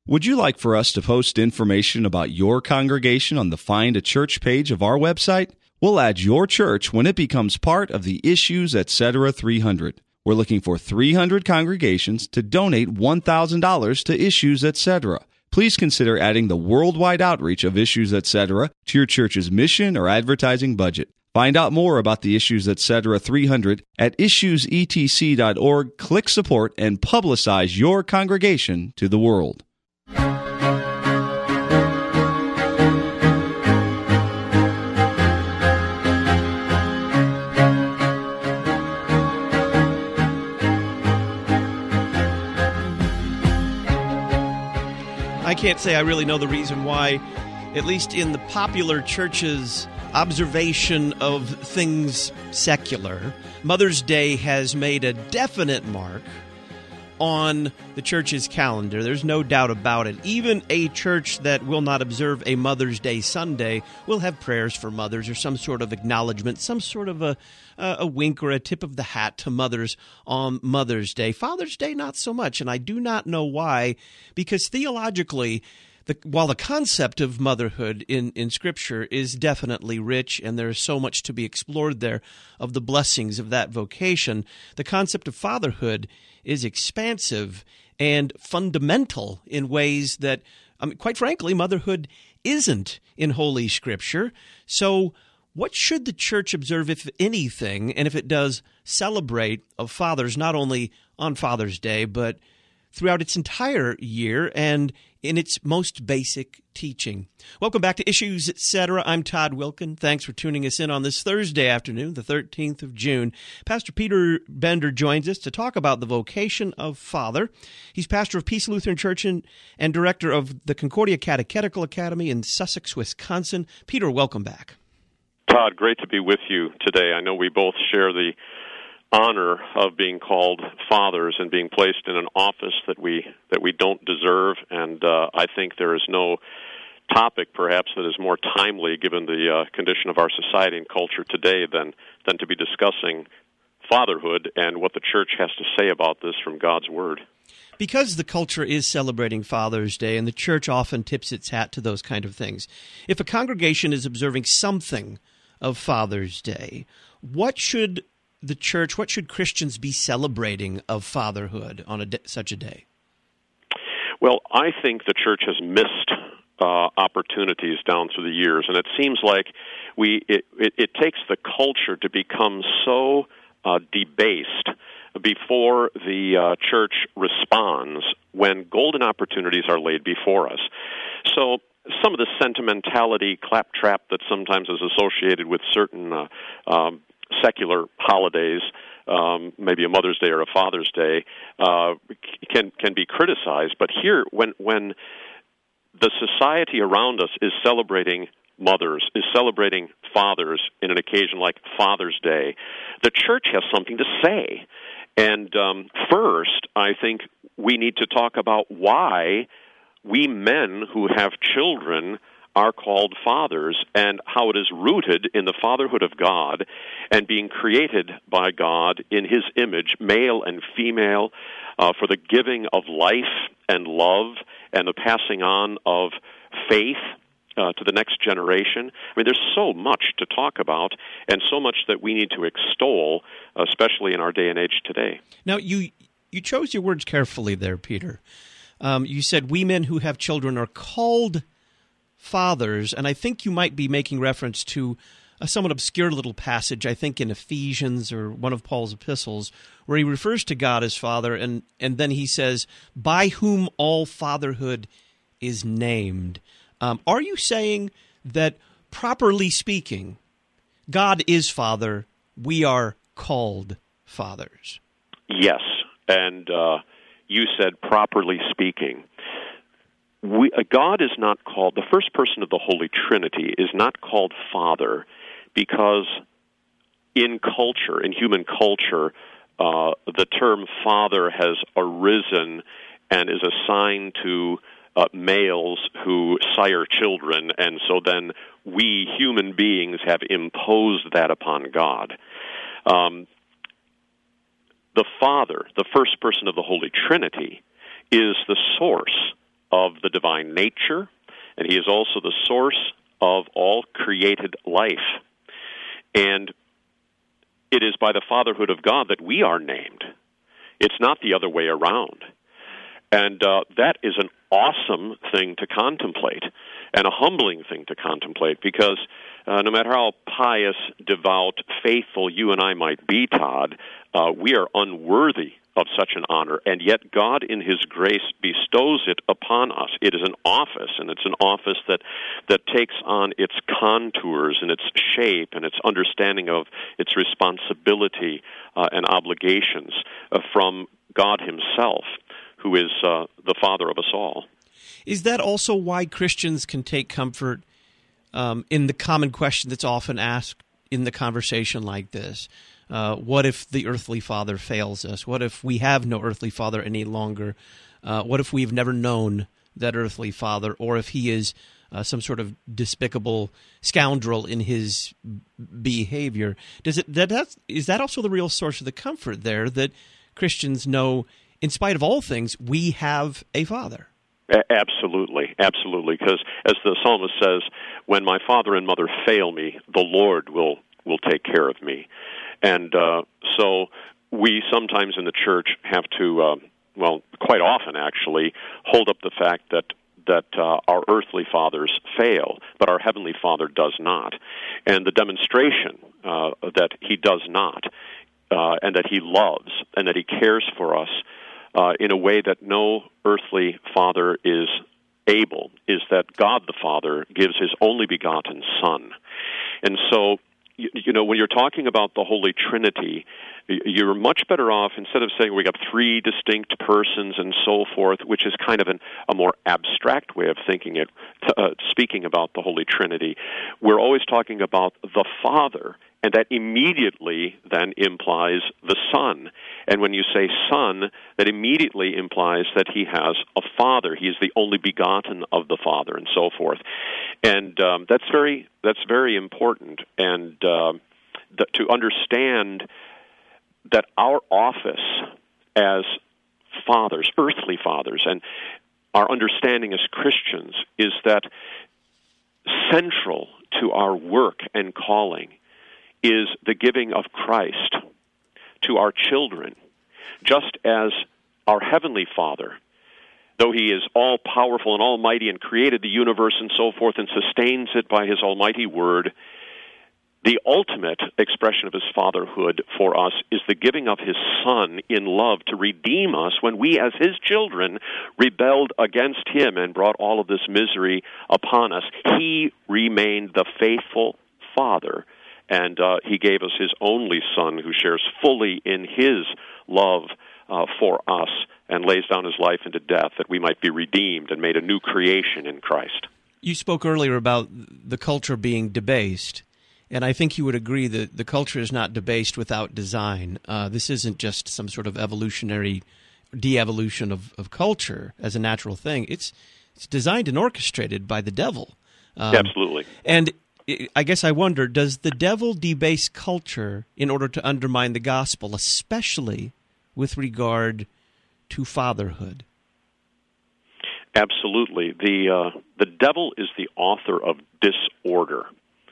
Would you like for us to post information about your congregation on the Find a Church page of our website? We'll add your church when it becomes part of the Issues Etc. 300. We're looking for 300 congregations to donate $1,000 to Issues Etc. Please consider adding the worldwide outreach of Issues Etc. to your church's mission or advertising budget. Find out more about the Issues Etc. 300 at issuesetc.org. Click support and publicize your congregation to the world. I can't say I really know the reason why, at least in the popular church's observation of things secular, Mother's Day has made a definite mark on the church's calendar. There's no doubt about it. Even a church that will not observe a Mother's Day Sunday will have prayers for mothers or some sort of acknowledgement, some sort of a wink or a tip of the hat to mothers on Mother's Day. Father's Day, not so much, and I do not know why, because theologically, while the concept of motherhood in Scripture is definitely rich, and there is so much to be explored there of the blessings of that vocation, the concept of fatherhood is expansive and fundamental in ways that, quite frankly, motherhood isn't in Holy Scripture. So what should the church observe, if anything, and if it does celebrate of fathers, not only on Father's Day, but throughout its entire year and in its most basic teaching? Welcome back to Issues Etc. I'm Todd Wilkin. Thanks for tuning us in on this Thursday afternoon, the 13th of June. Pastor Peter Bender joins us to talk about the vocation of father. He's pastor of Peace Lutheran Church and director of the Concordia Catechetical Academy in Sussex, Wisconsin. Peter, welcome back. Todd, great to be with you today. I know we both share the honor of being called fathers and being placed in an office that we don't deserve, and I think there is no topic perhaps that is more timely given the condition of our society and culture today than to be discussing fatherhood and what the church has to say about this from God's Word. Because the culture is celebrating Father's Day, and the church often tips its hat to those kind of things, if a congregation is observing something of Father's Day, what should the church, what should Christians be celebrating of fatherhood on such a day? Well, I think the church has missed opportunities down through the years, and it seems like it takes the culture to become so debased before the church responds when golden opportunities are laid before us. So some of the sentimentality, claptrap that sometimes is associated with certain secular holidays, maybe a Mother's Day or a Father's Day, can be criticized. But here, when the society around us is celebrating mothers, is celebrating fathers in an occasion like Father's Day, the church has something to say. And first, I think we need to talk about why we men who have children are called fathers, and how it is rooted in the fatherhood of God and being created by God in His image, male and female, for the giving of life and love and the passing on of faith to the next generation. I mean, there's so much to talk about and so much that we need to extol, especially in our day and age today. Now, you chose your words carefully there, Peter. You said we men who have children are called fathers, and I think you might be making reference to a somewhat obscure little passage, I think in Ephesians or one of Paul's epistles, where he refers to God as Father, and then he says, by whom all fatherhood is named. Are you saying that, properly speaking, God is Father, we are called fathers? Yes, and you said properly speaking. God is not called, the first person of the Holy Trinity is not called Father because in culture, in human culture, the term father has arisen and is assigned to males who sire children, and so then we human beings have imposed that upon God. The Father, the first person of the Holy Trinity, is the source of the divine nature, and he is also the source of all created life. And it is by the fatherhood of God that we are named. It's not the other way around. And that is an awesome thing to contemplate and a humbling thing to contemplate, because no matter how pious, devout, faithful you and I might be, Todd, we are unworthy of such an honor, and yet God in His grace bestows it upon us. It is an office, and it's an office that takes on its contours and its shape and its understanding of its responsibility and obligations from God Himself, who is the Father of us all. Is that also why Christians can take comfort in the common question that's often asked in the conversation like this? What if the earthly father fails us? What if we have no earthly father any longer? What if we've never known that earthly father, or if he is some sort of despicable scoundrel in his behavior? Is that also the real source of the comfort there, that Christians know, in spite of all things, we have a father? Absolutely, absolutely. Because as the psalmist says, when my father and mother fail me, the Lord will take care of me. And so we sometimes in the church have to, quite often actually, hold up the fact that our earthly fathers fail, but our heavenly Father does not. And the demonstration that He does not, and that He loves, and that He cares for us in a way that no earthly father is able, is that God the Father gives His only begotten Son. And so, when you're talking about the Holy Trinity, you're much better off, instead of saying we got three distinct persons and so forth, which is kind of a more abstract way of thinking it, speaking about the Holy Trinity, we're always talking about the Father, and that immediately then implies the Son. And when you say Son, that immediately implies that He has a Father. He is the only begotten of the Father, and so forth. And that's very important. And to understand that our office as fathers, earthly fathers, and our understanding as Christians is that central to our work and calling is the giving of Christ to our children, just as our Heavenly Father, though He is all-powerful and almighty and created the universe and so forth and sustains it by His almighty word, the ultimate expression of His fatherhood for us is the giving of His Son in love to redeem us when we, as His children, rebelled against Him and brought all of this misery upon us. He remained the faithful Father, and He gave us His only Son, who shares fully in His love for us and lays down His life into death that we might be redeemed and made a new creation in Christ. You spoke earlier about the culture being debased, and I think you would agree that the culture is not debased without design. This isn't just some sort of evolutionary de-evolution of culture as a natural thing. It's designed and orchestrated by the devil. Absolutely. And I guess I wonder, does the devil debase culture in order to undermine the gospel, especially with regard to fatherhood? Absolutely. The devil is the author of disorder.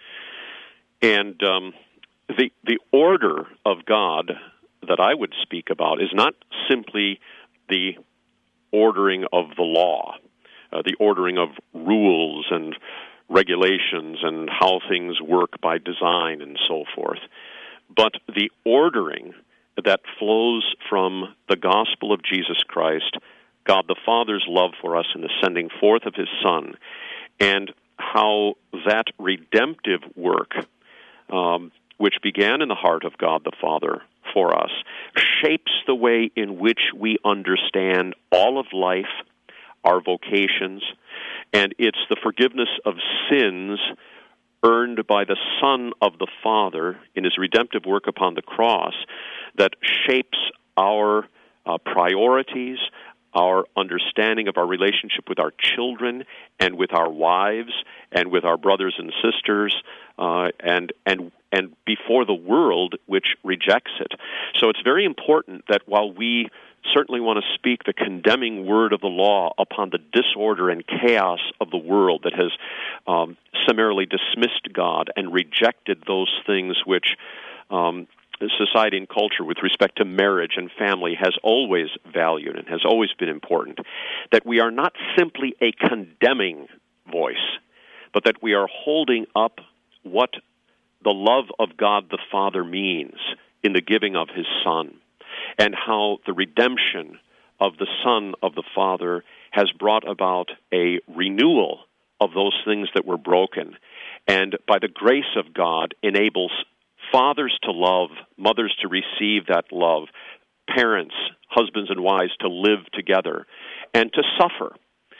And the order of God that I would speak about is not simply the ordering of the law, the ordering of rules and regulations and how things work by design and so forth, but the ordering that flows from the gospel of Jesus Christ, God the Father's love for us in the sending forth of His Son, and how that redemptive work, which began in the heart of God the Father for us, shapes the way in which we understand all of life, our vocations, and it's the forgiveness of sins earned by the Son of the Father in His redemptive work upon the cross that shapes our priorities, our understanding of our relationship with our children and with our wives and with our brothers and sisters and before the world which rejects it. So it's very important that while we certainly want to speak the condemning word of the law upon the disorder and chaos of the world that has summarily dismissed God and rejected those things which society and culture with respect to marriage and family has always valued and has always been important. That we are not simply a condemning voice, but that we are holding up what the love of God the Father means in the giving of His Son, and how the redemption of the Son of the Father has brought about a renewal of those things that were broken, and by the grace of God enables fathers to love, mothers to receive that love, parents, husbands and wives to live together, and to suffer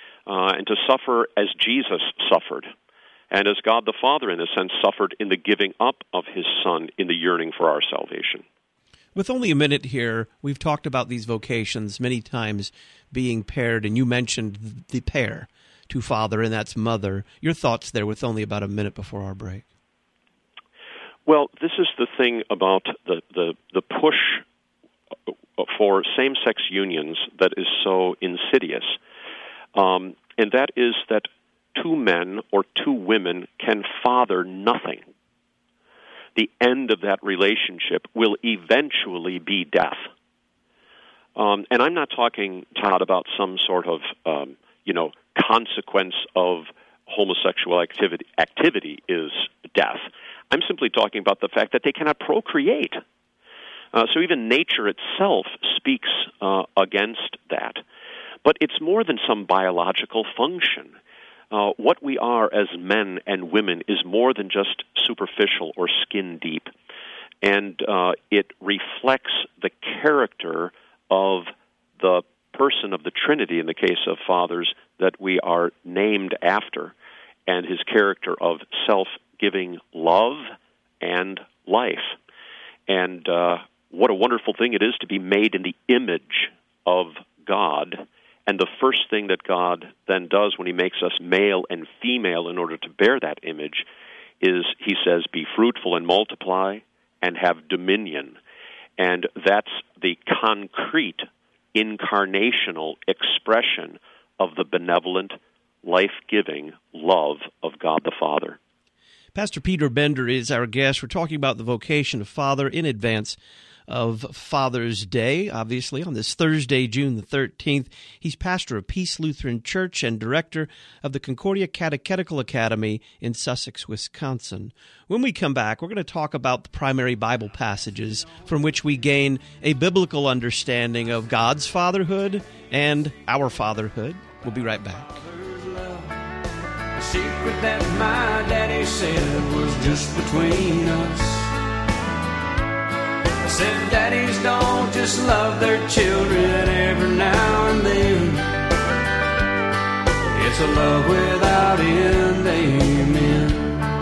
as Jesus suffered, and as God the Father, in a sense, suffered in the giving up of His Son in the yearning for our salvation. With only a minute here, we've talked about these vocations many times being paired, and you mentioned the pair to father, and that's mother. Your thoughts there with only about a minute before our break. Well, this is the thing about the push for same-sex unions that is so insidious, and that is that two men or two women can father nothing. The end of that relationship will eventually be death. And I'm not talking, Todd, about some sort of, consequence of homosexual activity is death. I'm simply talking about the fact that they cannot procreate. So even nature itself speaks against that. But it's more than some biological function. What we are as men and women is more than just superficial or skin deep. And it reflects the character of the person of the Trinity, in the case of fathers, that we are named after, and His character of self-giving love and life. And what a wonderful thing it is to be made in the image of God. And the first thing that God then does when He makes us male and female in order to bear that image is He says, be fruitful and multiply and have dominion. And that's the concrete, incarnational expression of the benevolent, life-giving love of God the Father. Pastor Peter Bender is our guest. We're talking about the vocation of father in advance of Father's Day, obviously, on this Thursday, June the 13th. He's pastor of Peace Lutheran Church and director of the Concordia Catechetical Academy in Sussex, Wisconsin. When we come back, we're going to talk about the primary Bible passages from which we gain a biblical understanding of God's fatherhood and our fatherhood. We'll be right back. The secret that my daddy said was just between us. Said daddies don't just love their children every now and then. It's a love without end, amen.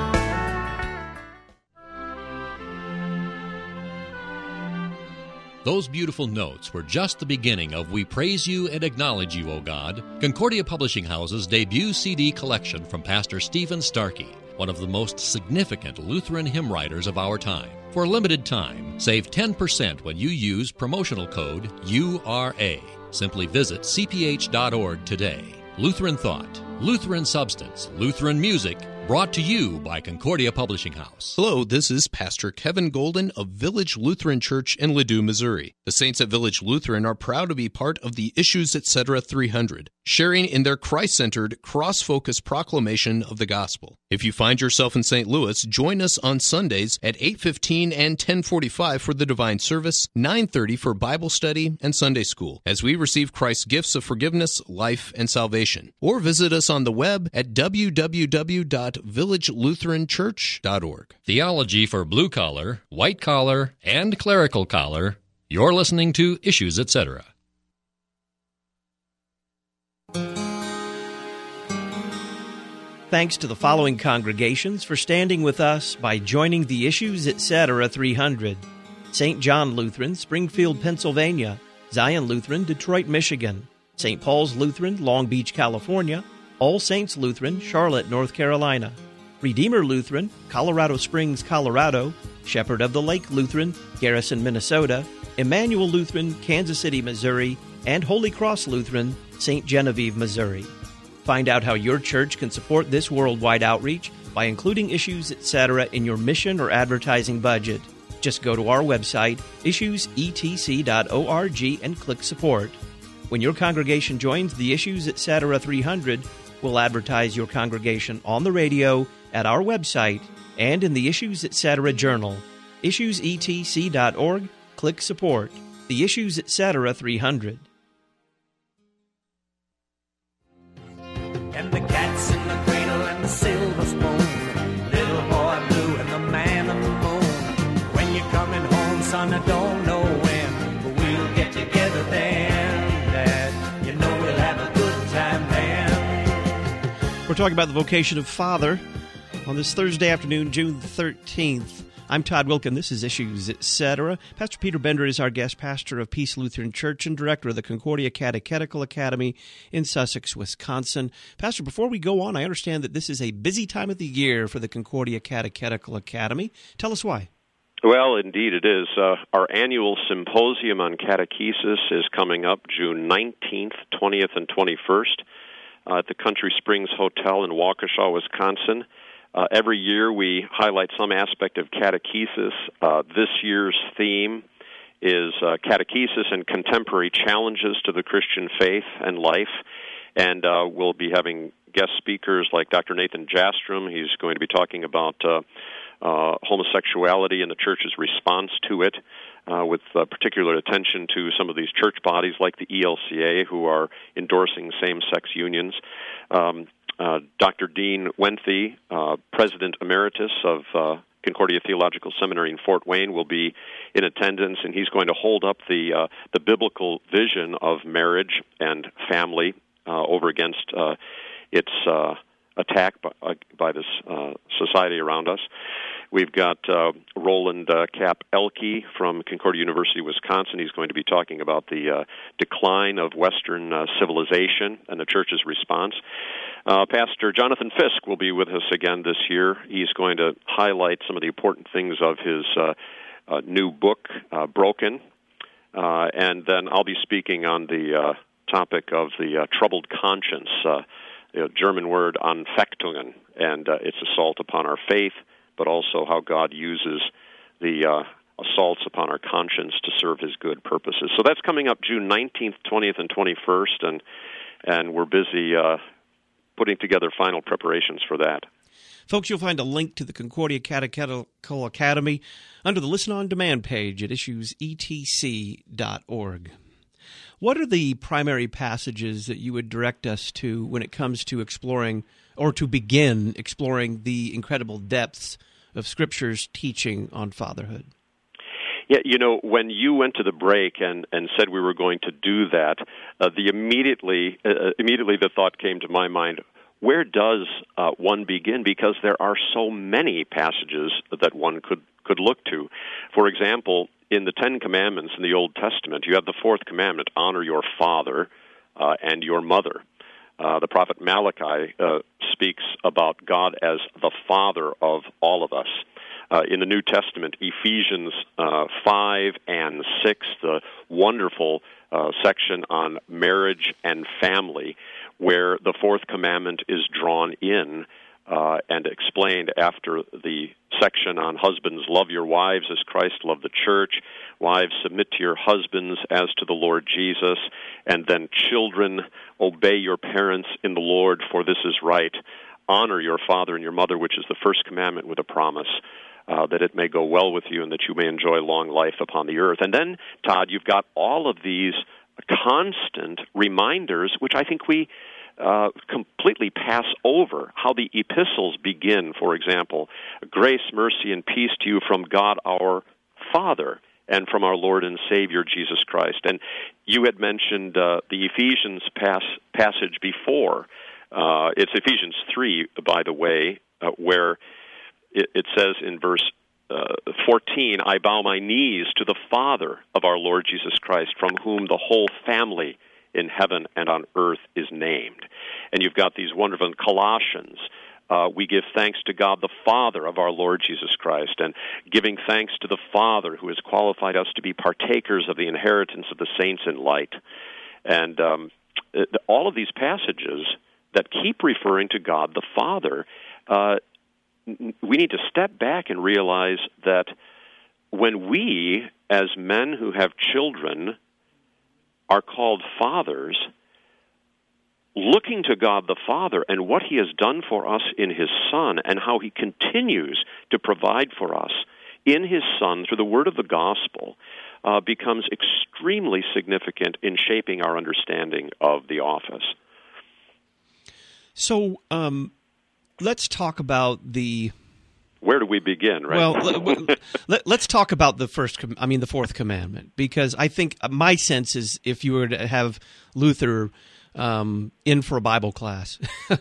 Those beautiful notes were just the beginning of We Praise You and Acknowledge You, O God, Concordia Publishing House's debut CD collection from Pastor Stephen Starkey, one of the most significant Lutheran hymn writers of our time. For a limited time, save 10% when you use promotional code URA. Simply visit cph.org today. Lutheran Thought, Lutheran Substance, Lutheran Music, brought to you by Concordia Publishing House. Hello, this is Pastor Kevin Golden of Village Lutheran Church in Ladue, Missouri. The saints at Village Lutheran are proud to be part of the Issues Etc. 300, sharing in their Christ-centered, cross-focused proclamation of the gospel. If you find yourself in St. Louis, join us on Sundays at 8:15 and 10:45 for the Divine Service, 9:30 for Bible study and Sunday school, as we receive Christ's gifts of forgiveness, life, and salvation. Or visit us on the web at www.villagelutheranchurch.org. Theology for blue collar, white collar, and clerical collar. You're listening to Issues Etc. Thanks to the following congregations for standing with us by joining the Issues Etc. 300. St. John Lutheran, Springfield, Pennsylvania. Zion Lutheran, Detroit, Michigan. St. Paul's Lutheran, Long Beach, California. All Saints Lutheran, Charlotte, North Carolina. Redeemer Lutheran, Colorado Springs, Colorado. Shepherd of the Lake Lutheran, Garrison, Minnesota. Emmanuel Lutheran, Kansas City, Missouri, and Holy Cross Lutheran, St. Genevieve, Missouri. Find out how your church can support this worldwide outreach by including Issues Etc. in your mission or advertising budget. Just go to our website, issuesetc.org, and click Support. When your congregation joins the Issues Etc. 300, we'll advertise your congregation on the radio, at our website, and in the Issues Etc. Journal. issuesetc.org, click Support. The Issues Etc. 300. And the cat's in the cradle and the silver spoon, little boy blue and the man on the moon. When you're coming home, son, I don't know when, but we'll get together then, Dad. You know we'll have a good time then. We're talking about the vocation of father on this Thursday afternoon, June 13th. I'm Todd Wilkin. This is Issues Etc. Pastor Peter Bender is our guest, pastor of Peace Lutheran Church and director of the Concordia Catechetical Academy in Sussex, Wisconsin. Pastor, before we go on, I understand that this is a busy time of the year for the Concordia Catechetical Academy. Tell us why. Well, indeed it is. Our annual symposium on catechesis is coming up June 19th, 20th, and 21st at the Country Springs Hotel in Waukesha, Wisconsin. Every year we highlight some aspect of catechesis. This year's theme is catechesis and contemporary challenges to the Christian faith and life. And we'll be having guest speakers like Dr. Nathan Jastrom. He's going to be talking about homosexuality and the church's response to it, with particular attention to some of these church bodies like the ELCA who are endorsing same-sex unions. Dr. Dean Wenthe, President Emeritus of Concordia Theological Seminary in Fort Wayne, will be in attendance, and he's going to hold up the biblical vision of marriage and family over against its attack by this society around us. We've got Roland Cap Elke from Concordia University, Wisconsin. He's going to be talking about the decline of Western civilization and the church's response. Pastor Jonathan Fisk will be with us again this year. He's going to highlight some of the important things of his new book, Broken. And then I'll be speaking on the topic of the troubled conscience, the German word Anfechtungen, and its assault upon our faith, but also how God uses the assaults upon our conscience to serve His good purposes. So that's coming up June 19th, 20th, and 21st, and we're busy putting together final preparations for that. Folks, you'll find a link to the Concordia Catechetical Academy under the Listen on Demand page at issuesetc.org. What are the primary passages that you would direct us to when it comes to exploring, or to begin exploring, the incredible depths of Scripture's teaching on fatherhood? Yeah, you know, when you went to the break and said we were going to do that, immediately the thought came to my mind, where does one begin? Because there are so many passages that one could look to. For example, in the Ten Commandments in the Old Testament, you have the fourth commandment, honor your father and your mother. The prophet Malachi speaks about God as the Father of all of us. In the New Testament, Ephesians 5 and 6, the wonderful section on marriage and family, where the fourth commandment is drawn in and explained after the section on husbands, love your wives as Christ loved the church, wives, submit to your husbands as to the Lord Jesus, and then children, obey your parents in the Lord, for this is right. Honor your father and your mother, which is the first commandment with a promise, that it may go well with you and that you may enjoy long life upon the earth. And then, Todd, you've got all of these constant reminders, which I think we completely pass over, how the epistles begin, for example, grace, mercy, and peace to you from God our Father and from our Lord and Savior Jesus Christ. And you had mentioned the Ephesians passage before. It's Ephesians 3, by the way, where it says in verse 14, I bow my knees to the Father of our Lord Jesus Christ, from whom the whole family in heaven and on earth is named. And you've got these wonderful Colossians, we give thanks to God the Father of our Lord Jesus Christ, and giving thanks to the Father who has qualified us to be partakers of the inheritance of the saints in light. And all of these passages that keep referring to God the Father, we need to step back and realize that when we, as men who have children, are called fathers, looking to God the Father and what He has done for us in His Son and how He continues to provide for us in His Son through the word of the gospel becomes extremely significant in shaping our understanding of the office. So let's talk about the... Where do we begin, right? Well, let's talk about the fourth commandment, because I think my sense is if you were to have Luther in for a Bible class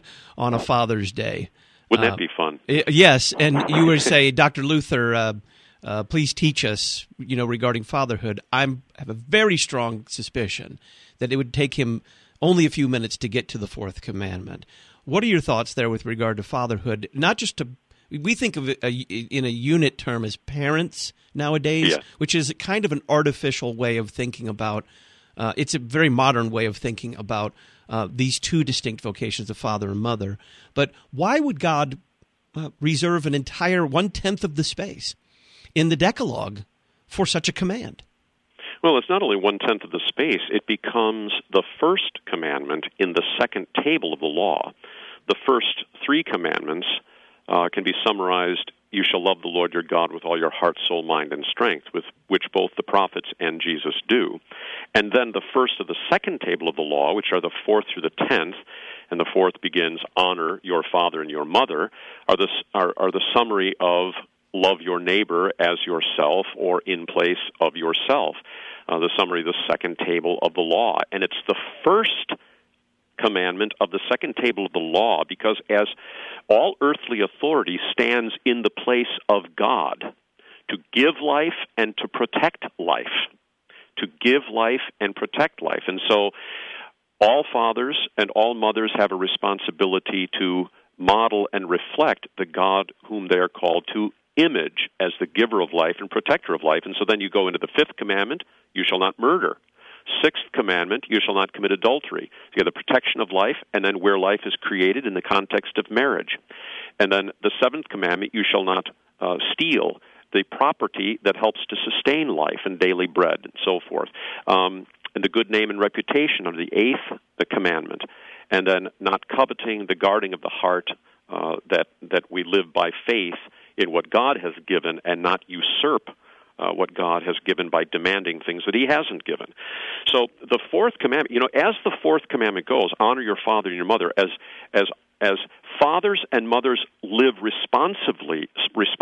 on a Father's Day. Wouldn't that be fun? Yes, and you would say, Dr. Luther, please teach us, regarding fatherhood. I have a very strong suspicion that it would take him only a few minutes to get to the fourth commandment. What are your thoughts there with regard to fatherhood? Not just to, we think of it in a unit term as parents nowadays, which is kind of an artificial way of thinking about. It's a very modern way of thinking about these two distinct vocations of father and mother. But why would God reserve an entire 1/10 of the space in the Decalogue for such a command? Well, it's not only 1/10 of the space, it becomes the first commandment in the second table of the law. The first three commandments can be summarized: you shall love the Lord your God with all your heart, soul, mind, and strength, with which both the prophets and Jesus do. And then the first of the second table of the law, which are the 4th through the 10th, and the 4th begins, honor your father and your mother, are the summary of love your neighbor as yourself or in place of yourself, the summary of the second table of the law. And it's the first commandment of the second table of the law because as all earthly authority stands in the place of God to give life and to protect life, to give life and protect life. And so all fathers and all mothers have a responsibility to model and reflect the God whom they are called to image as the giver of life and protector of life. And so then you go into the 5th commandment, you shall not murder. 6th commandment, you shall not commit adultery. So you have the protection of life, and then where life is created in the context of marriage. And then the 7th commandment, you shall not steal the property that helps to sustain life and daily bread and so forth. And the good name and reputation of the 8th commandment. And then not coveting the guarding of the heart, that we live by faith in what God has given and not usurp what God has given by demanding things that He hasn't given. So the 4th commandment, as the 4th commandment goes, honor your father and your mother, as fathers and mothers live responsibly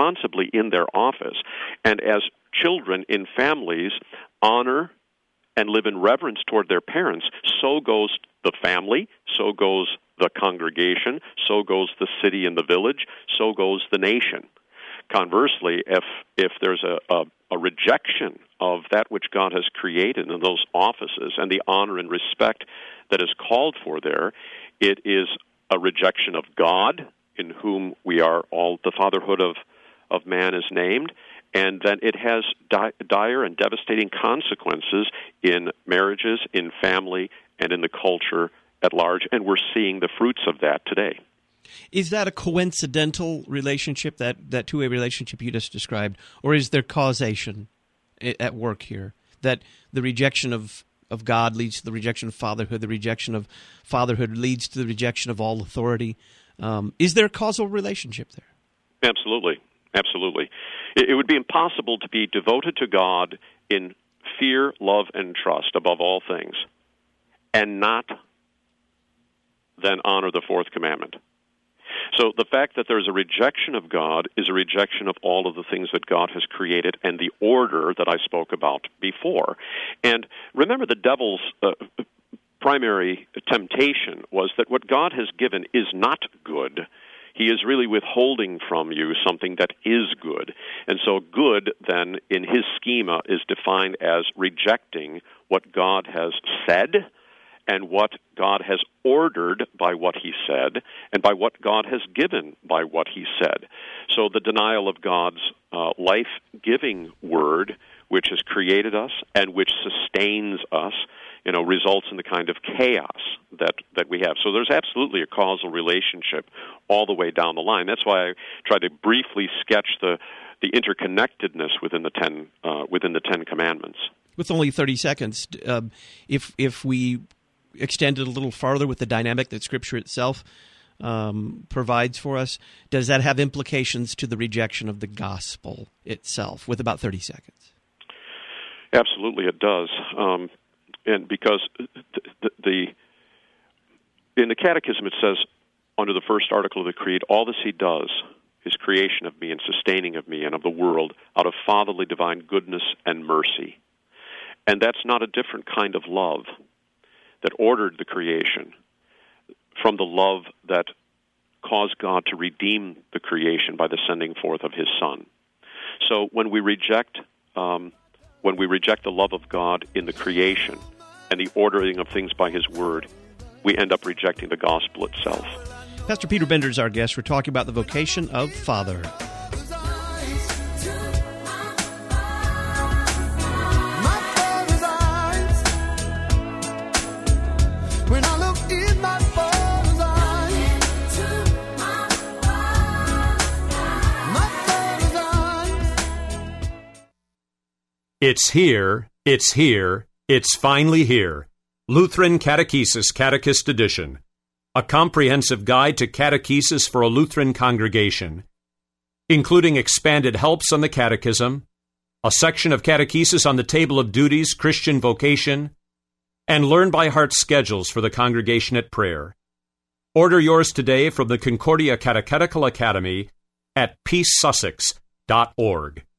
in their office, and as children in families honor and live in reverence toward their parents, so goes the family, so goes the congregation, so goes the city and the village, so goes the nation. Conversely, if there's a rejection of that which God has created in those offices and the honor and respect that is called for there, it is a rejection of God, in whom we are all, the fatherhood of man is named, and then it has dire and devastating consequences in marriages, in family, and in the culture at large, and we're seeing the fruits of that today. Is that a coincidental relationship, that two-way relationship you just described, or is there causation at work here? That the rejection of God leads to the rejection of fatherhood, the rejection of fatherhood leads to the rejection of all authority. Is there a causal relationship there? Absolutely. Absolutely. It would be impossible to be devoted to God in fear, love, and trust above all things, and not then honor the 4th commandment. So the fact that there's a rejection of God is a rejection of all of the things that God has created and the order that I spoke about before. And remember, the devil's primary temptation was that what God has given is not good. He is really withholding from you something that is good. And so good, then, in his schema, is defined as rejecting what God has said and what God has ordered by what he said, and by what God has given by what he said. So the denial of God's life-giving word, which has created us and which sustains us, results in the kind of chaos that we have. So there's absolutely a causal relationship all the way down the line. That's why I try to briefly sketch the interconnectedness within the Ten Commandments. With only 30 seconds, if we extend it a little farther with the dynamic that Scripture itself provides for us, does that have implications to the rejection of the gospel itself? With about 30 seconds. Absolutely, it does. And because in the Catechism it says, under the first article of the Creed, all this he does, his creation of me and sustaining of me and of the world, out of fatherly divine goodness and mercy. And that's not a different kind of love that ordered the creation from the love that caused God to redeem the creation by the sending forth of his Son. So when we reject the love of God in the creation and the ordering of things by his word, we end up rejecting the gospel itself. Pastor Peter Bender is our guest. We're talking about the vocation of father. It's here, it's finally here. Lutheran Catechesis Catechist Edition. A comprehensive guide to catechesis for a Lutheran congregation, including expanded helps on the Catechism, a section of catechesis on the Table of Duties, Christian vocation, and learn-by-heart schedules for the congregation at prayer. Order yours today from the Concordia Catechetical Academy at peacesussex.org.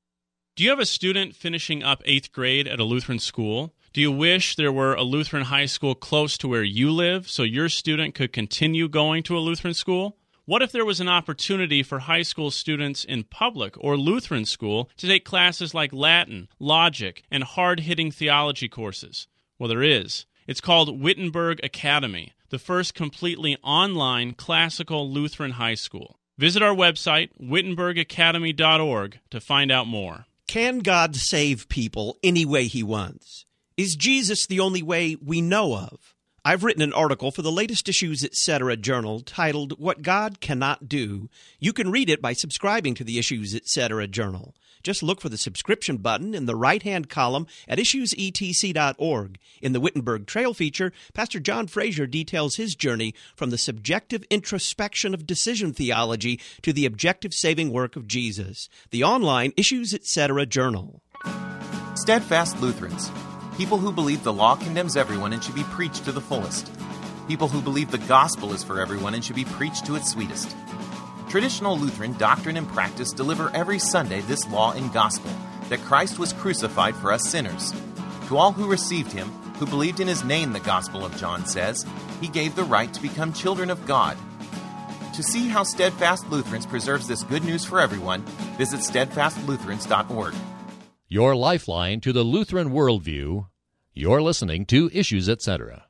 Do you have a student finishing up 8th grade at a Lutheran school? Do you wish there were a Lutheran high school close to where you live so your student could continue going to a Lutheran school? What if there was an opportunity for high school students in public or Lutheran school to take classes like Latin, logic, and hard-hitting theology courses? Well, there is. It's called Wittenberg Academy, the first completely online classical Lutheran high school. Visit our website, wittenbergacademy.org, to find out more. Can God save people any way he wants? Is Jesus the only way we know of? I've written an article for the latest Issues Etc. journal titled What God Cannot Do. You can read it by subscribing to the Issues Etc. journal. Just look for the subscription button in the right-hand column at issuesetc.org. In the Wittenberg Trail feature, Pastor John Fraser details his journey from the subjective introspection of decision theology to the objective saving work of Jesus. The online Issues Etc. journal. Steadfast Lutherans. People who believe the law condemns everyone and should be preached to the fullest. People who believe the gospel is for everyone and should be preached to its sweetest. Traditional Lutheran doctrine and practice deliver every Sunday this law and gospel, that Christ was crucified for us sinners. To all who received him, who believed in his name, the Gospel of John says, he gave the right to become children of God. To see how Steadfast Lutherans preserves this good news for everyone, visit steadfastlutherans.org. Your lifeline to the Lutheran worldview. You're listening to Issues Etc.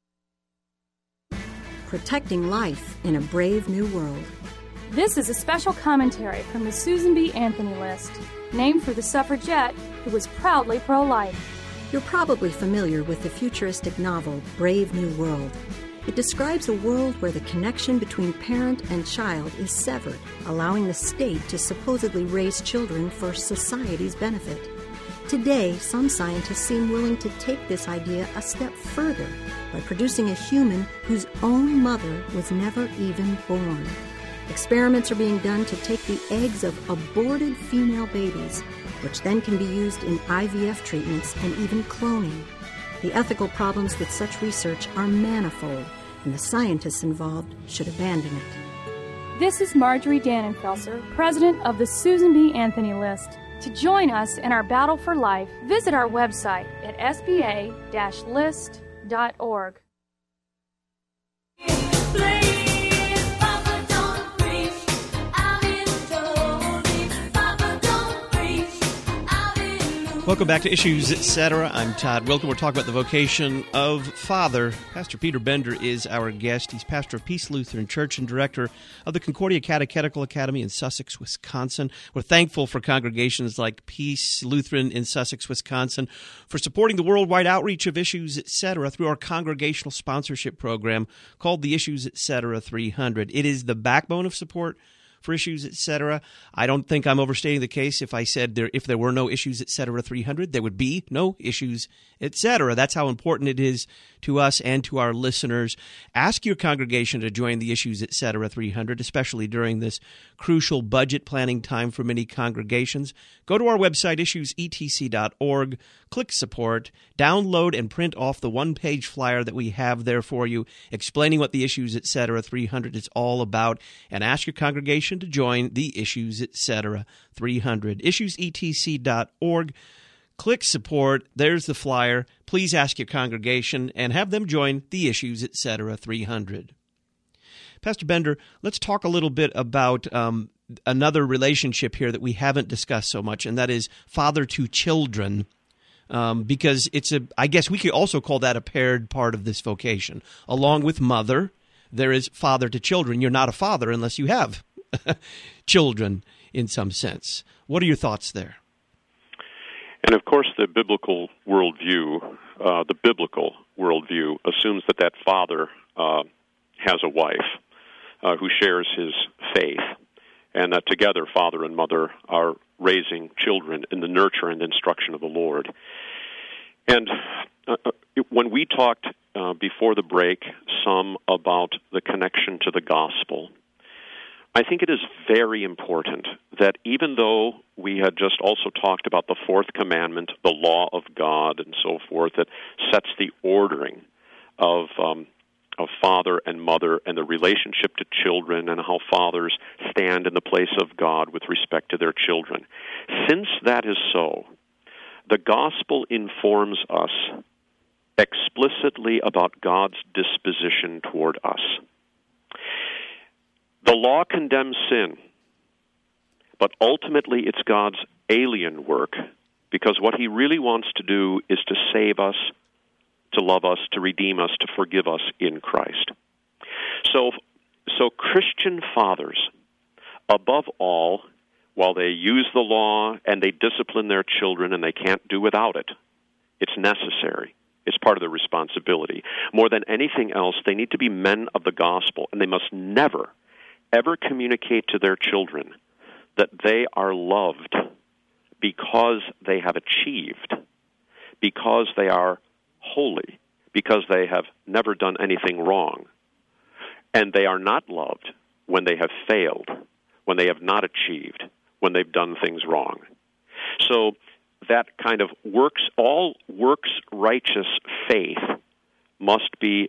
Protecting life in a brave new world. This is a special commentary from the Susan B. Anthony List, named for the suffragette who was proudly pro-life. You're probably familiar with the futuristic novel Brave New World. It describes a world where the connection between parent and child is severed, allowing the state to supposedly raise children for society's benefit. Today, some scientists seem willing to take this idea a step further by producing a human whose own mother was never even born. Experiments are being done to take the eggs of aborted female babies, which then can be used in IVF treatments and even cloning. The ethical problems with such research are manifold, and the scientists involved should abandon it. This is Marjorie Dannenfelser, president of the Susan B. Anthony List. To join us in our battle for life, visit our website at sba-list.org. Welcome back to Issues, Etc. I'm Todd Wilken. We're talking about the vocation of father. Pastor Peter Bender is our guest. He's pastor of Peace Lutheran Church and director of the Concordia Catechetical Academy in Sussex, Wisconsin. We're thankful for congregations like Peace Lutheran in Sussex, Wisconsin, for supporting the worldwide outreach of Issues, Etc. through our congregational sponsorship program called the Issues, Etc. 300. It is the backbone of support for Issues, Etc. I don't think I'm overstating the case if I said if there were no Issues, Etc. 300, there would be no Issues, Etc. That's how important it is to us and to our listeners. Ask your congregation to join the Issues, Etc. 300, especially during this crucial budget planning time for many congregations. Go to our website, issuesetc.org, click support, download and print off the one-page flyer that we have there for you, explaining what the Issues, Etc. 300 is all about, and ask your congregation to join the Issues, Etc. 300. Issuesetc.org. Click support. There's the flyer. Please ask your congregation and have them join the Issues, Etc. 300. Pastor Bender, let's talk a little bit about another relationship here that we haven't discussed so much, and that is father to children, because I guess we could also call that a paired part of this vocation. Along with mother, there is father to children. You're not a father unless you have children in some sense. What are your thoughts there? And of course, the biblical worldview assumes that father has a wife who shares his faith, and that together father and mother are raising children in the nurture and instruction of the Lord. And when we talked before the break some about the connection to the gospel, I think it is very important that even though we had just also talked about the fourth commandment, the law of God and so forth, that sets the ordering of father and mother and the relationship to children and how fathers stand in the place of God with respect to their children. Since that is so, the gospel informs us explicitly about God's disposition toward us. The law condemns sin, but ultimately it's God's alien work, because what he really wants to do is to save us, to love us, to redeem us, to forgive us in Christ. So Christian fathers, above all, while they use the law and they discipline their children, and they can't do without it, it's necessary. It's part of their responsibility. More than anything else, they need to be men of the gospel, and they must never ever communicate to their children that they are loved because they have achieved, because they are holy, because they have never done anything wrong. And they are not loved when they have failed, when they have not achieved, when they've done things wrong. So that kind of all works righteous faith must be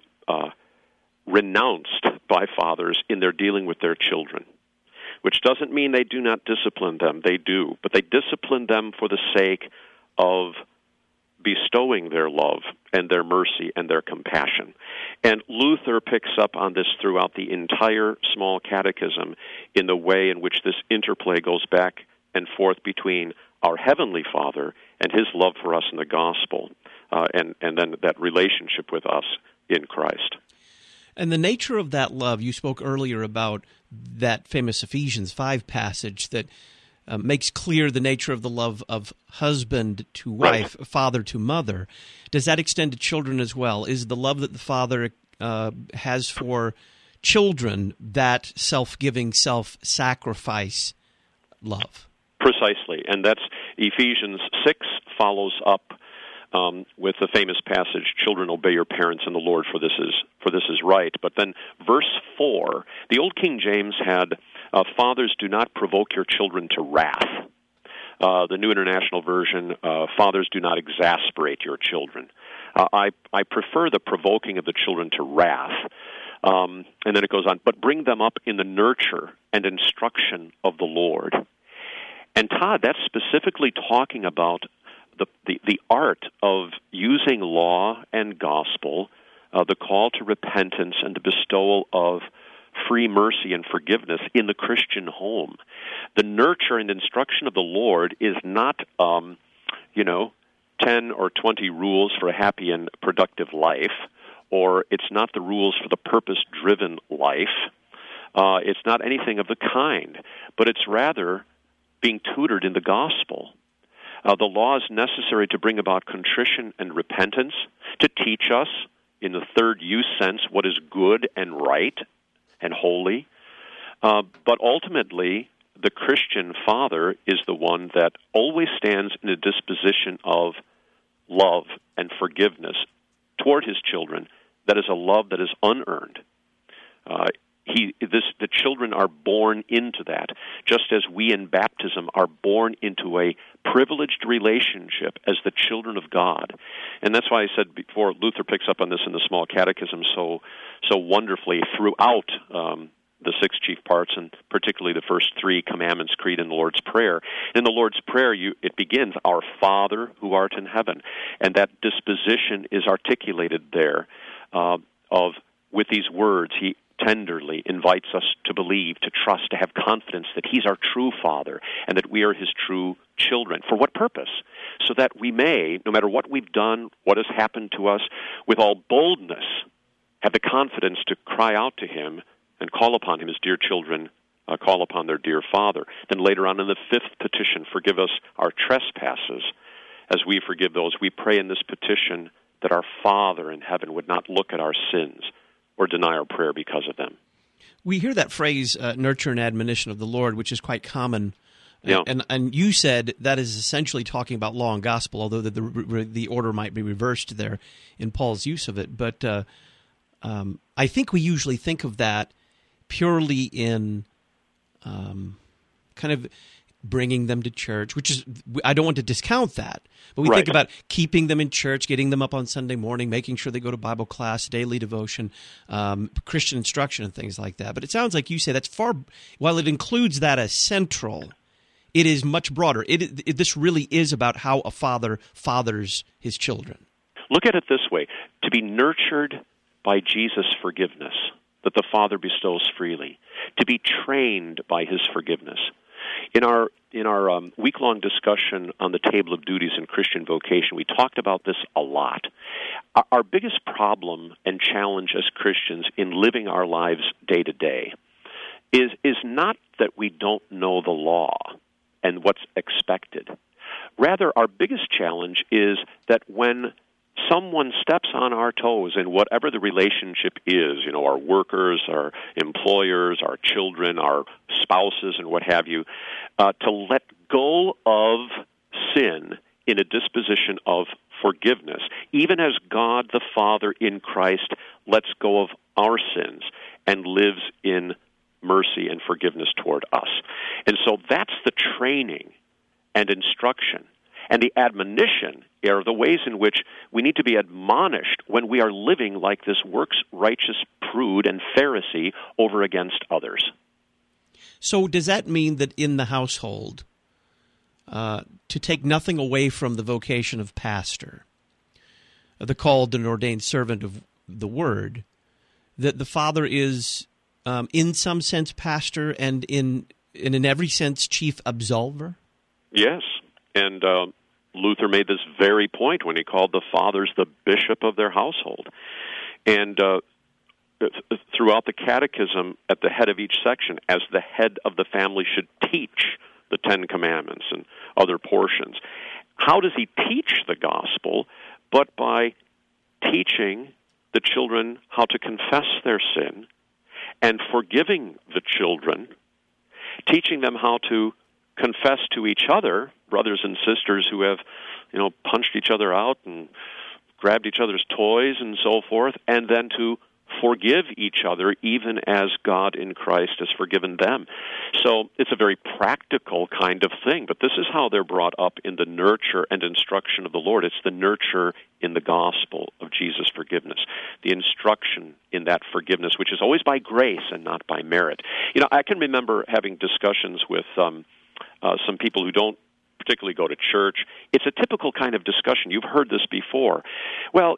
renounced by fathers in their dealing with their children, which doesn't mean they do not discipline them. They do, but they discipline them for the sake of bestowing their love and their mercy and their compassion. And Luther picks up on this throughout the entire Small Catechism in the way in which this interplay goes back and forth between our Heavenly Father and his love for us in the gospel, and then that relationship with us in Christ. And the nature of that love, you spoke earlier about that famous Ephesians 5 passage that makes clear the nature of the love of husband to wife, right, father to mother. Does that extend to children as well? Is the love that the father has for children that self-giving, self-sacrifice love? Precisely, and that's Ephesians 6 follows up with the famous passage, "Children, obey your parents in the Lord, for this is right." But then verse 4, the Old King James had, "Fathers, do not provoke your children to wrath." The New International Version, "Fathers, do not exasperate your children." I prefer the provoking of the children to wrath. And then it goes on, "But bring them up in the nurture and instruction of the Lord." And Todd, that's specifically talking about the art of using law and gospel, the call to repentance and the bestowal of free mercy and forgiveness in the Christian home. The nurture and instruction of the Lord is not 10 or 20 rules for a happy and productive life, or it's not the rules for the purpose-driven life. It's not anything of the kind, but it's rather being tutored in the gospel. The law is necessary to bring about contrition and repentance, to teach us, in the third use sense, what is good and right and holy. But ultimately, the Christian father is the one that always stands in a disposition of love and forgiveness toward his children. That is a love that is unearned. The children are born into that, just as we in baptism are born into a privileged relationship as the children of God. And that's why I said before, Luther picks up on this in the Small Catechism so wonderfully throughout the six chief parts, and particularly the first three commandments, creed, and the Lord's Prayer. In the Lord's Prayer, it begins, "Our Father who art in heaven," and that disposition is articulated there with these words. He tenderly invites us to believe, to trust, to have confidence that He's our true Father and that we are His true children. For what purpose? So that we may, no matter what we've done, what has happened to us, with all boldness, have the confidence to cry out to Him and call upon Him as dear children call upon their dear Father. Then later on in the fifth petition, forgive us our trespasses as we forgive those. We pray in this petition that our Father in heaven would not look at our sins or deny our prayer because of them. We hear that phrase, nurture and admonition of the Lord, which is quite common. Yeah. And you said that is essentially talking about law and gospel, although the order might be reversed there in Paul's use of it. But I think we usually think of that purely in kind of bringing them to church, which is, I don't want to discount that, but we think about keeping them in church, getting them up on Sunday morning, making sure they go to Bible class, daily devotion, Christian instruction, and things like that. But it sounds like you say that's while it includes that as central, it is much broader. This really is about how a father fathers his children. Look at it this way: to be nurtured by Jesus' forgiveness that the Father bestows freely, to be trained by His forgiveness. In our week-long discussion on the table of duties in Christian vocation, we talked about this a lot. Our biggest problem and challenge as Christians in living our lives day to day is not that we don't know the law and what's expected. Rather, our biggest challenge is that when someone steps on our toes in whatever the relationship is, our workers, our employers, our children, our spouses, and what have you, to let go of sin in a disposition of forgiveness, even as God the Father in Christ lets go of our sins and lives in mercy and forgiveness toward us. And so that's the training and instruction. And the admonition are the ways in which we need to be admonished when we are living like this works-righteous prude and Pharisee over against others. So does that mean that in the household, to take nothing away from the vocation of pastor, the called and ordained servant of the Word, that the father is in some sense pastor and in every sense chief absolver? Yes, and Luther made this very point when he called the fathers the bishop of their household. And throughout the catechism, at the head of each section, as the head of the family should teach the Ten Commandments and other portions. How does he teach the gospel? But by teaching the children how to confess their sin and forgiving the children, teaching them how to confess to each other, brothers and sisters who have, punched each other out and grabbed each other's toys and so forth, and then to forgive each other even as God in Christ has forgiven them. So it's a very practical kind of thing, but this is how they're brought up in the nurture and instruction of the Lord. It's the nurture in the gospel of Jesus' forgiveness, the instruction in that forgiveness, which is always by grace and not by merit. I can remember having discussions with some people who don't particularly go to church. It's a typical kind of discussion. You've heard this before. Well,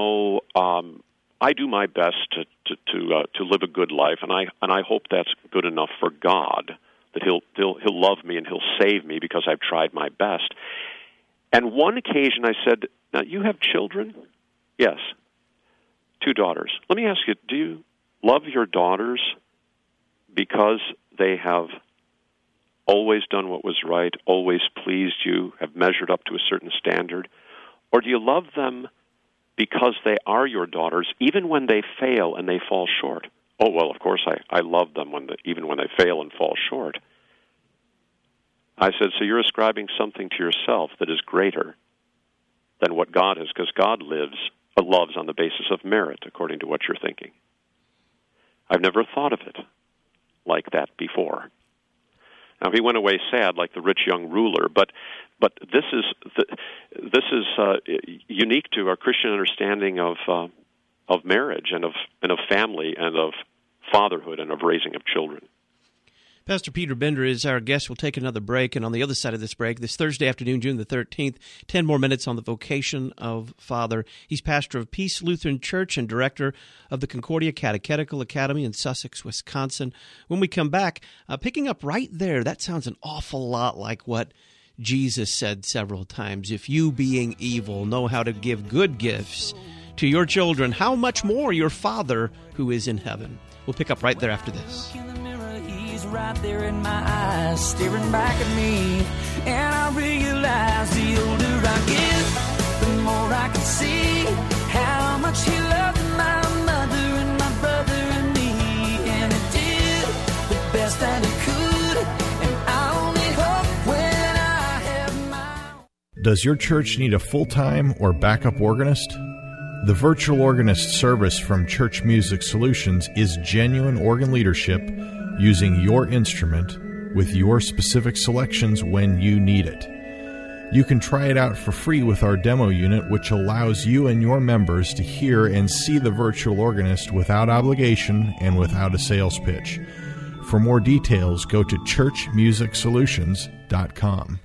I do my best to live a good life, and I hope that's good enough for God, that He'll love me and He'll save me because I've tried my best. And one occasion I said, now, you have children? Yes, 2 daughters. Let me ask you, do you love your daughters because they have always done what was right, always pleased you, have measured up to a certain standard? Or do you love them because they are your daughters, even when they fail and they fall short? Oh, well, of course I love them even when they fail and fall short. I said, so you're ascribing something to yourself that is greater than what God is, because God loves on the basis of merit, according to what you're thinking. I've never thought of it like that before. Now, he went away sad, like the rich young ruler, but this is unique to our Christian understanding of marriage and of family and of fatherhood and of raising of children. Pastor Peter Bender is our guest. We'll take another break, and on the other side of this break, this Thursday afternoon, June the 13th, 10 more minutes on the vocation of father. He's pastor of Peace Lutheran Church and director of the Concordia Catechetical Academy in Sussex, Wisconsin. When we come back, picking up right there, that sounds an awful lot like what Jesus said several times. If you, being evil, know how to give good gifts to your children, how much more your Father who is in heaven? We'll pick up right there after this. Right there in my eyes, staring back at me, and I realize the older I get, the more I can see how much he loved my mother and my brother and me, and he did the best that he could, and I only hope when I have my... Does your church need a full-time or backup organist? The virtual organist service from Church Music Solutions is genuine organ leadership using your instrument with your specific selections when you need it. You can try it out for free with our demo unit, which allows you and your members to hear and see the virtual organist without obligation and without a sales pitch. For more details, go to churchmusicsolutions.com.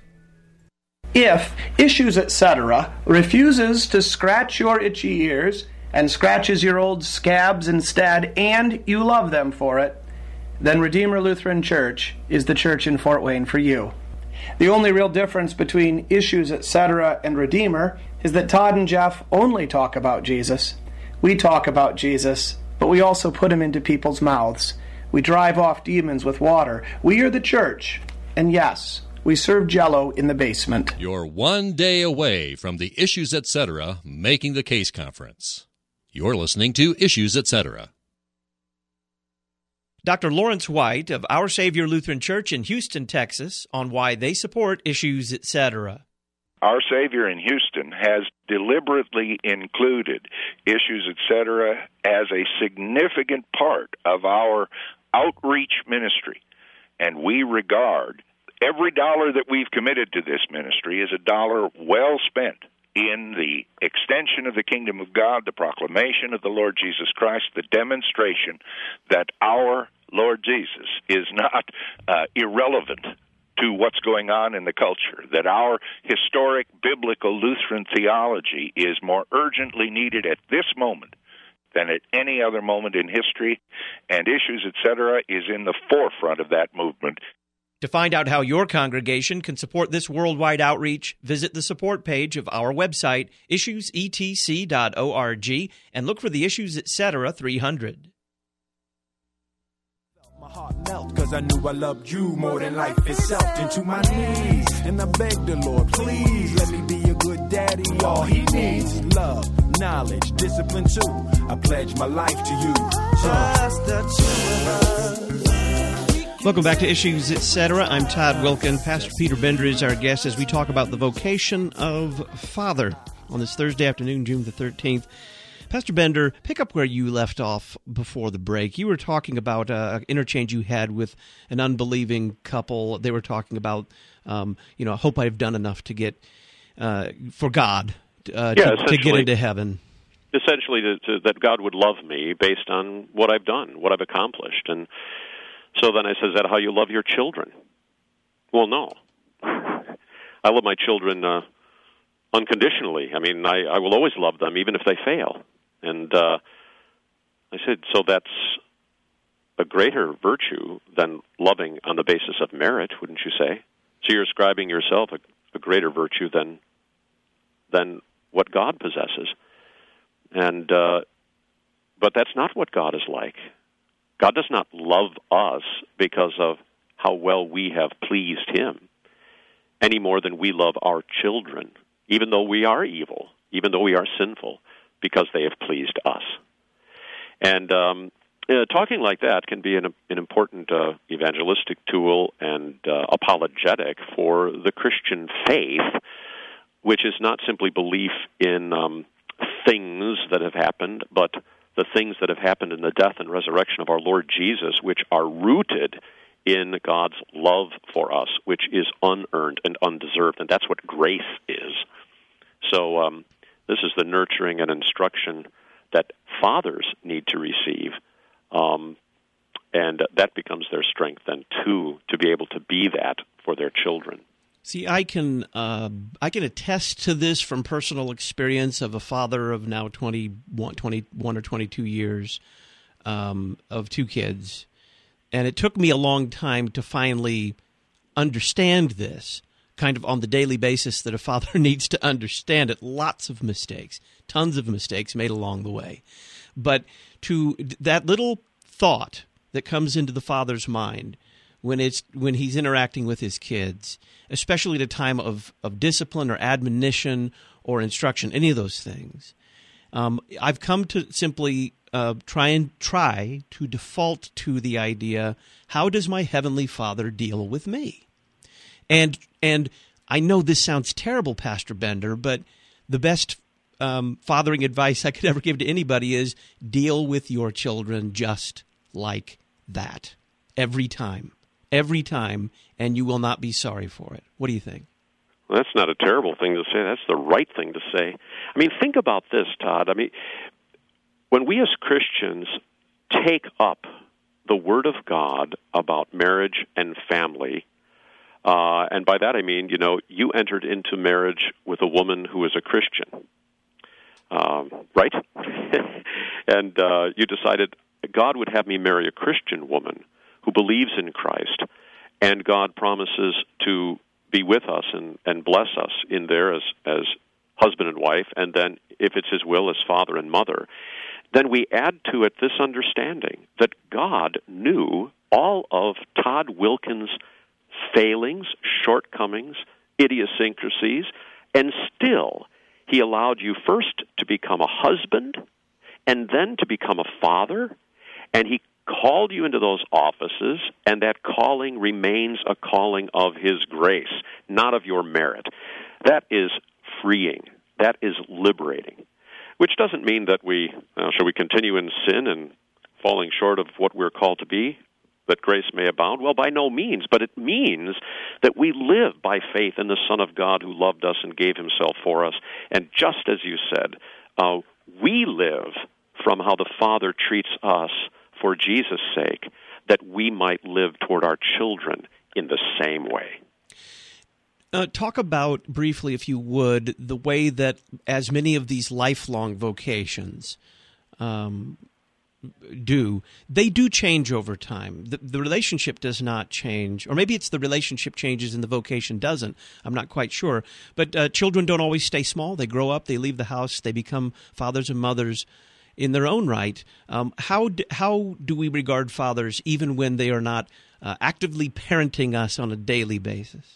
If Issues Etc. refuses to scratch your itchy ears and scratches your old scabs instead, and you love them for it, then Redeemer Lutheran Church is the church in Fort Wayne for you. The only real difference between Issues Etc. and Redeemer is that Todd and Jeff only talk about Jesus. We talk about Jesus, but we also put him into people's mouths. We drive off demons with water. We are the church, and yes, we serve Jell-O in the basement. You're one day away from the Issues Etc. Making the Case Conference. You're listening to Issues Etc. Dr. Lawrence White of Our Savior Lutheran Church in Houston, Texas, on why they support Issues Etc. Our Savior in Houston has deliberately included Issues Etc. as a significant part of our outreach ministry, and we regard every dollar that we've committed to this ministry as a dollar well spent in the extension of the kingdom of God, the proclamation of the Lord Jesus Christ, the demonstration that our Lord Jesus is not irrelevant to what's going on in the culture, that our historic biblical Lutheran theology is more urgently needed at this moment than at any other moment in history, and Issues Etc. is in the forefront of that movement. To find out how your congregation can support this worldwide outreach, visit the support page of our website, issuesetc.org, and look for the Issues Etc. 300. My heart melt because I knew I loved you more than life itself. Into my knees, and I begged the Lord, please let me be a good daddy. All he needs, love, knowledge, discipline too. I pledge my life to you. Just the two of us. Welcome back to Issues Etc. I'm Todd Wilkin. Pastor Peter Bender is our guest as we talk about the vocation of father on this Thursday afternoon, June the 13th. Pastor Bender, pick up where you left off before the break. You were talking about an interchange you had with an unbelieving couple. They were talking about, hope I've done enough to get, for God, to get into heaven. Essentially, that God would love me based on what I've done, what I've accomplished. And so then I said, is that how you love your children? Well, no. I love my children unconditionally. I mean, I will always love them, even if they fail. And I said, so that's a greater virtue than loving on the basis of merit, wouldn't you say? So you're ascribing yourself a greater virtue than than what God possesses. And but that's not what God is like. God does not love us because of how well we have pleased Him, any more than we love our children, even though we are evil, even though we are sinful, because they have pleased us. And talking like that can be an important evangelistic tool and apologetic for the Christian faith, which is not simply belief in things that have happened, but the things that have happened in the death and resurrection of our Lord Jesus, which are rooted in God's love for us, which is unearned and undeserved, and that's what grace is. So this is the nurturing and instruction that fathers need to receive, and that becomes their strength then too, to be able to be that for their children. See, I can attest to this from personal experience of a father of now 21 or 22 years of two kids, and it took me a long time to finally understand this, kind of on the daily basis that a father needs to understand it. Lots of mistakes, tons of mistakes made along the way. But to that little thought that comes into the father's mind when he's interacting with his kids, especially at a time of discipline or admonition or instruction, any of those things, I've come to simply try to default to the idea, how does my Heavenly Father deal with me? And I know this sounds terrible, Pastor Bender, but the best fathering advice I could ever give to anybody is deal with your children just like that. Every time, and you will not be sorry for it. What do you think? Well, that's not a terrible thing to say. That's the right thing to say. I mean, think about this, Todd. I mean, when we as Christians take up the Word of God about marriage and family, and by that I mean, you entered into marriage with a woman who is a Christian, right? And you decided God would have me marry a Christian woman who believes in Christ, and God promises to be with us and bless us in there as husband and wife, and then, if it's His will, as father and mother. Then we add to it this understanding that God knew all of Todd Wilkins' failings, shortcomings, idiosyncrasies, and still He allowed you first to become a husband and then to become a father, and He called you into those offices, and that calling remains a calling of His grace, not of your merit. That is freeing. That is liberating, which doesn't mean that shall we continue in sin and falling short of what we're called to be, that grace may abound? Well, by no means, but it means that we live by faith in the Son of God who loved us and gave Himself for us. And just as you said, we live from how the Father treats us for Jesus' sake, that we might live toward our children in the same way. Talk about, briefly, if you would, the way that as many of these lifelong vocations they do change over time. The relationship does not change, or maybe it's the relationship changes and the vocation doesn't. I'm not quite sure. But children don't always stay small. They grow up, they leave the house, they become fathers and mothers in their own right. How do we regard fathers even when they are not actively parenting us on a daily basis?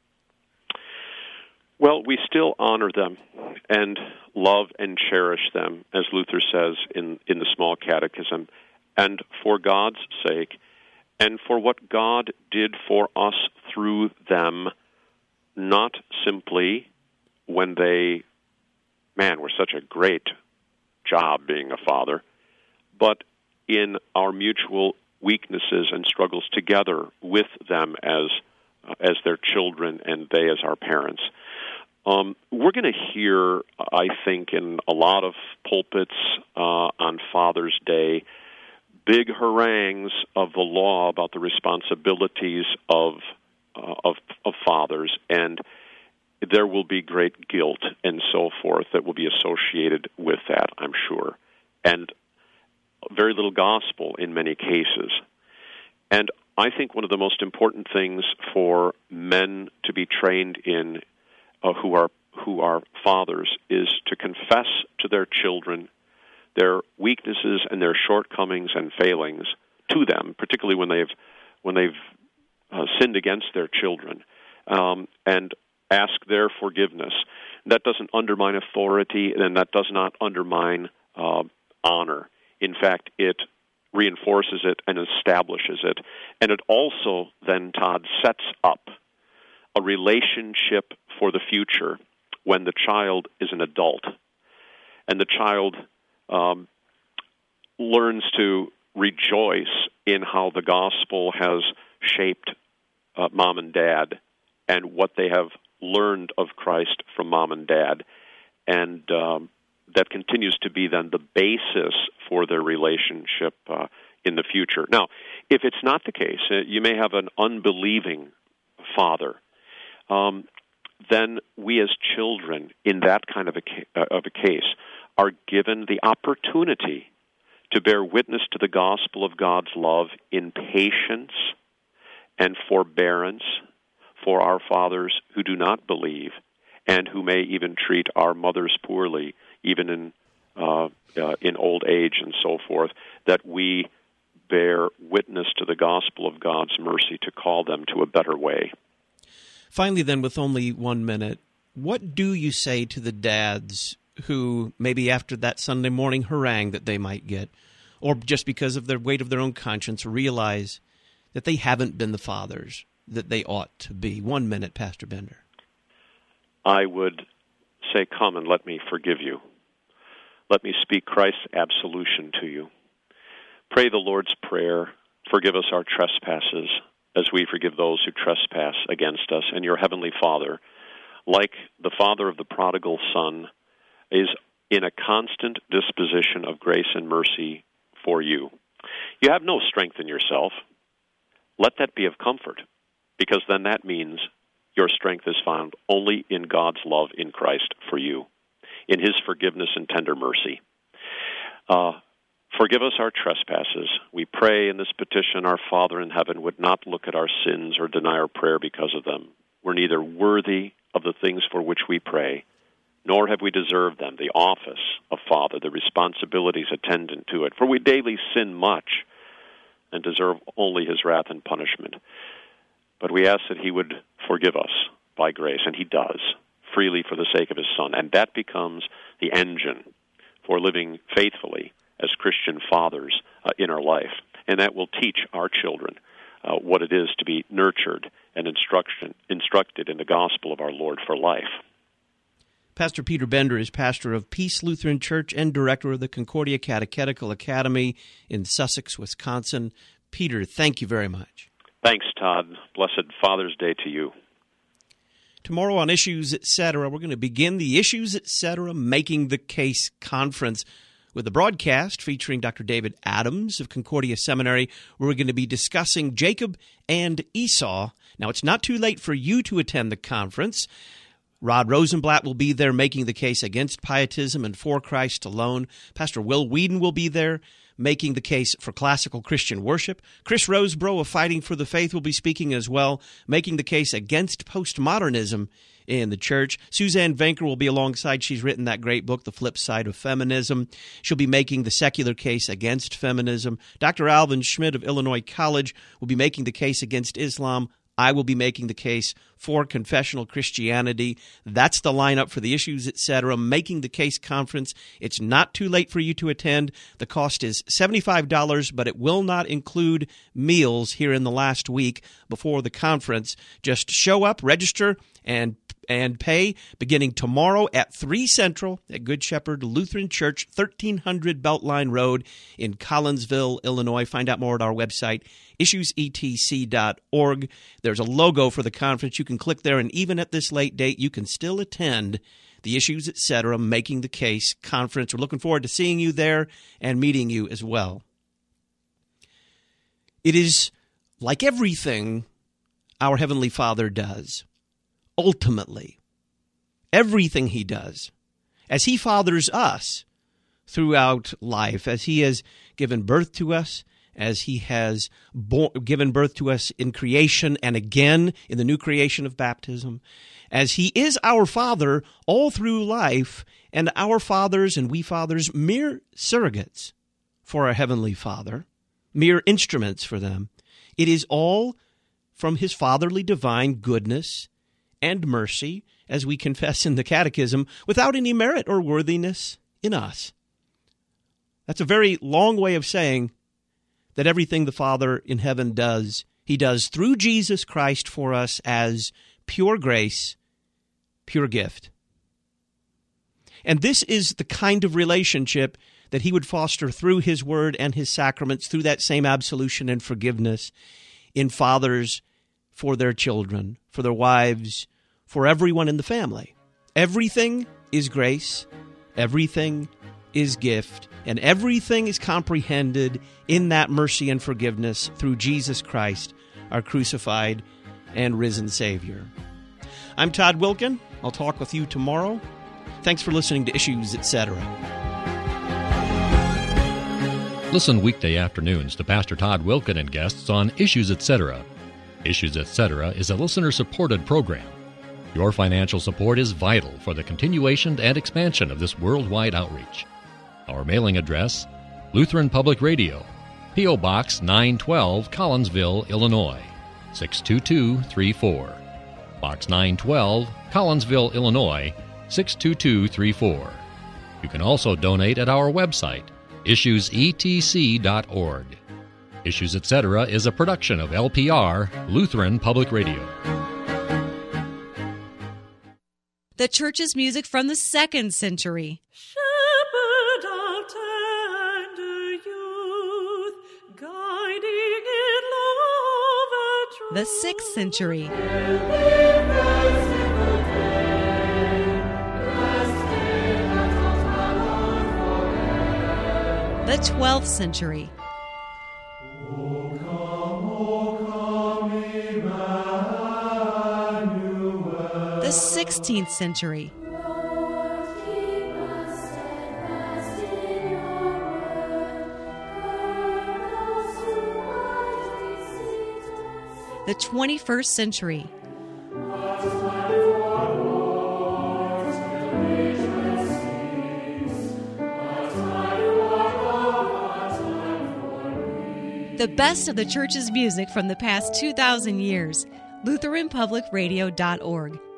Well, we still honor them and love and cherish them, as Luther says in the Small Catechism, and for God's sake, and for what God did for us through them, not simply when they, were such a great job being a father, but in our mutual weaknesses and struggles together with them as their children and they as our parents. We're going to hear, I think, in a lot of pulpits on Father's Day, big harangues of the law about the responsibilities of fathers, and there will be great guilt and so forth that will be associated with that, I'm sure, and very little gospel in many cases. And I think one of the most important things for men to be trained in who are who are fathers is to confess to their children their weaknesses and their shortcomings and failings to them, particularly when they've sinned against their children, and ask their forgiveness. That doesn't undermine authority, and that does not undermine honor. In fact, it reinforces it and establishes it. And it also then, Todd, sets up a relationship for the future when the child is an adult. And the child learns to rejoice in how the gospel has shaped mom and dad and what they have learned of Christ from mom and dad. And that continues to be then the basis for their relationship in the future. Now, if it's not the case, you may have an unbelieving father, then we as children in that kind of a case are given the opportunity to bear witness to the gospel of God's love in patience and forbearance for our fathers who do not believe and who may even treat our mothers poorly, even in old age and so forth, that we bear witness to the gospel of God's mercy to call them to a better way. Finally, then, with only 1 minute, what do you say to the dads who, maybe after that Sunday morning harangue that they might get, or just because of the weight of their own conscience, realize that they haven't been the fathers that they ought to be? 1 minute, Pastor Bender. I would say, come and let me forgive you. Let me speak Christ's absolution to you. Pray the Lord's Prayer. Forgive us our trespasses as we forgive those who trespass against us. And your heavenly Father, like the father of the prodigal son, is in a constant disposition of grace and mercy for you. You have no strength in yourself. Let that be of comfort, because then that means your strength is found only in God's love in Christ for you, in His forgiveness and tender mercy. Forgive us our trespasses. We pray in this petition, our Father in heaven would not look at our sins or deny our prayer because of them. We're neither worthy of the things for which we pray, nor have we deserved them, the office of Father, the responsibilities attendant to it. For we daily sin much and deserve only His wrath and punishment. But we ask that He would forgive us by grace, and He does, freely for the sake of His Son. And that becomes the engine for living faithfully as Christian fathers in our life. And that will teach our children what it is to be nurtured and instructed in the gospel of our Lord for life. Pastor Peter Bender is pastor of Peace Lutheran Church and director of the Concordia Catechetical Academy in Sussex, Wisconsin. Peter, thank you very much. Thanks, Todd. Blessed Father's Day to you. Tomorrow on Issues Etc., we're going to begin the Issues Etc. Making the Case Conference with a broadcast featuring Dr. David Adams of Concordia Seminary, where we're going to be discussing Jacob and Esau. Now, it's not too late for you to attend the conference. Rod Rosenblatt will be there making the case against pietism and for Christ alone. Pastor Will Whedon will be there making the case for classical Christian worship. Chris Rosebrough of Fighting for the Faith will be speaking as well, making the case against postmodernism in the church. Suzanne Venker will be alongside. She's written that great book, The Flip Side of Feminism. She'll be making the secular case against feminism. Dr. Alvin Schmidt of Illinois College will be making the case against Islam. I will be making the case for confessional Christianity. That's the lineup for the Issues Etc. Making the Case Conference. It's not too late for you to attend. The cost is $75, but it will not include meals here in the last week before the conference. Just show up, register, and pay beginning tomorrow at 3 Central at Good Shepherd Lutheran Church, 1300 Beltline Road in Collinsville, Illinois. Find out more at our website, issuesetc.org. There's a logo for the conference. You can click there, and even at this late date, you can still attend the Issues Etc. Making the Case Conference. We're looking forward to seeing you there and meeting you as well. It is like everything our Heavenly Father does. Ultimately, everything He does, as He fathers us throughout life, as He has given birth to us as he has given birth to us in creation and again in the new creation of baptism, as he is our Father all through life, and our fathers and we fathers mere surrogates for our Heavenly Father, mere instruments for them. It is all from his fatherly divine goodness and mercy, as we confess in the Catechism, without any merit or worthiness in us. That's a very long way of saying that everything the Father in heaven does, he does through Jesus Christ for us as pure grace, pure gift. And this is the kind of relationship that he would foster through his word and his sacraments, through that same absolution and forgiveness in fathers for their children, for their wives, for everyone in the family. Everything is grace, everything is gift, and everything is comprehended in that mercy and forgiveness through Jesus Christ, our crucified and risen Savior. I'm Todd Wilken. I'll talk with you tomorrow. Thanks for listening to Issues, Etc. Listen weekday afternoons to Pastor Todd Wilken and guests on Issues, Etc. Issues, Etc. is a listener-supported program. Your financial support is vital for the continuation and expansion of this worldwide outreach. Our mailing address, Lutheran Public Radio, P.O. Box 912, Collinsville, Illinois, 62234. Box 912, Collinsville, Illinois, 62234. You can also donate at our website, issuesetc.org. Issues, Etc. is a production of LPR, Lutheran Public Radio. The church's music from the 2nd century. Shepherd of tender youth, guiding in love and truth. The 6th century. The 12th century. The 16th century. The 21st century. The best of the church's music from the past 2,000 years. LutheranPublicRadio.org.